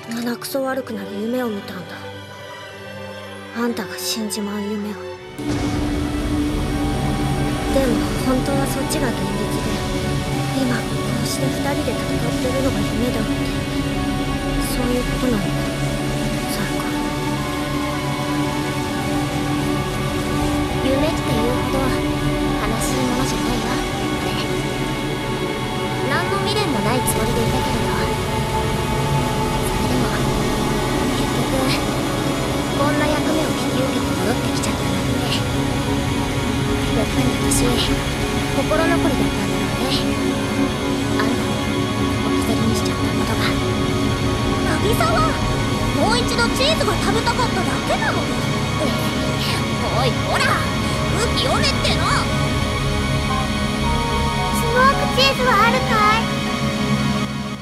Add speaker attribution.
Speaker 1: 鼻くそ悪くなる夢を見たんだ。あんたが死んじまう夢を。でも本当はそっちが現実で、今こうして2人で戦ってるのが夢だって、そういうことなのか、サルカ。
Speaker 2: 夢っていうほど悲しいものじゃないよ、俺。何の未練もないつもりでいたけれど、それでも結局こんな役目を引き受けて戻ってきちゃったなんて、やっぱり私心残りだったんだろうね。あんたを置き去りにしちゃったことが。渚はもう一度チーズが食べたかっただけなの。おいほら、空気読めっての。
Speaker 3: スモークチーズはあるかい？